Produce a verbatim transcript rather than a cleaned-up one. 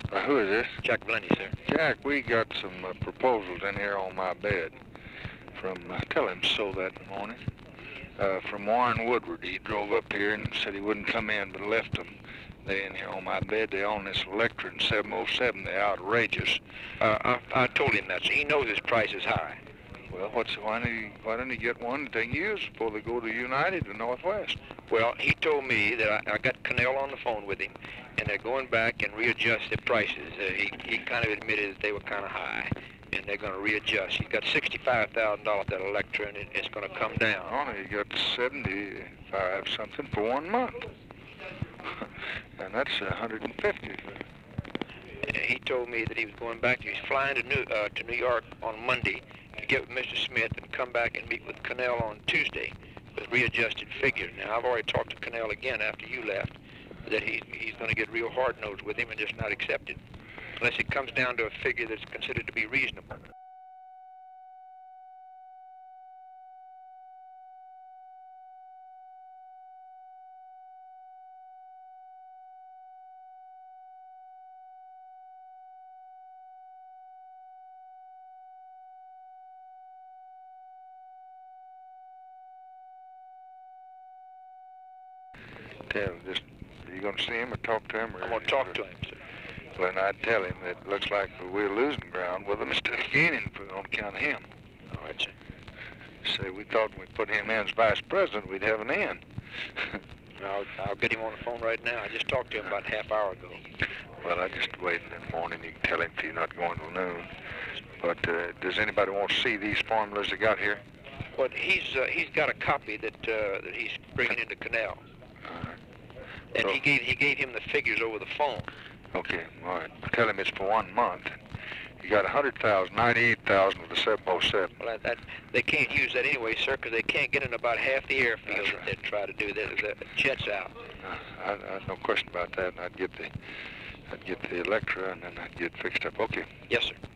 Uh, who is this? Jack Blenny, sir. Jack, we got some uh, proposals in here on my bed from, uh, tell him so that morning, uh, from Warren Woodward. He drove up here and said he wouldn't come in, but left them. They in here on my bed. They own this Electra in seven oh seven. They're outrageous. Uh, I, I told him that, so he knows his price is high. Well, what's why don't he why don't he get one that they can use before they go to United or Northwest? Well, he told me that I, I got Cannell on the phone with him, and they're going back and readjust their prices. Uh, he he kind of admitted that they were kind of high, and they're going to readjust. He's got sixty-five thousand dollars that Electra, and it, it's going to come down. Oh, he got seventy-five something for one month, and that's a hundred and fifty. And he told me that he was going back. He's flying to New uh, to New York on Monday to get with Mister Smith and come back and meet with Cannell on Tuesday with readjusted figures. Now, I've already talked to Cannell again after you left that he, he's going to get real hard-nosed with him and just not accept it unless it comes down to a figure that's considered to be reasonable. Tell him, just, are you going to see him or talk to him? Or, I'm going to talk to him, sir. Well, and I'd tell him that it looks like we're losing ground with him instead of gaining on account of him. All right, sir. Say, we thought when we put him in as vice president, we'd have an end. I'll, I'll get him on the phone right now. I just talked to him about a half hour ago. Well, I just waited in the morning. You can tell him if you're not going till noon. But uh, does anybody want to see these formulas they got here? Well, he's uh, he's got a copy that uh, that he's bringing into Cannell. And Oh. he gave he gave him the figures over the phone. Okay, all right. Tell him it's for one month. You got one hundred thousand, ninety-eight thousand with the seven oh seven. Well, that, that they can't use that anyway, sir, because they can't get in about half the airfield That's that right. they try to do. The, the jet's out. Uh, I, I, no question about that. And I'd get the, I'd get the Electra, and then I'd get fixed up. Okay. Yes, sir.